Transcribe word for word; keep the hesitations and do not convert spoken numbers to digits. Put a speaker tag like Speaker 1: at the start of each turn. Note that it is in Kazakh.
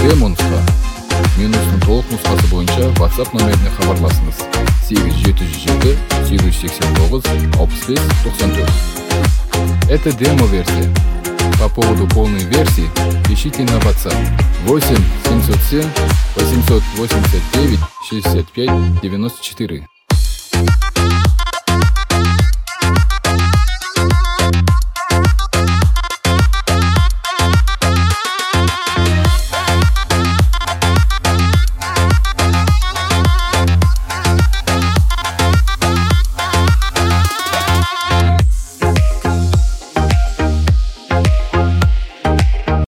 Speaker 1: демо нусқа. Менюстун толук нускасы боюнча WhatsApp номерине кабарласыңыз: сегиз жети жүз жети сегиз жүз сексен тогуз алпыс беш токсон төрт. Это демо-версия. По поводу полной версии пишите на WhatsApp восемь семьсот семь восемьсот восемьдесят девять шестьдесят пять девяносто четыре.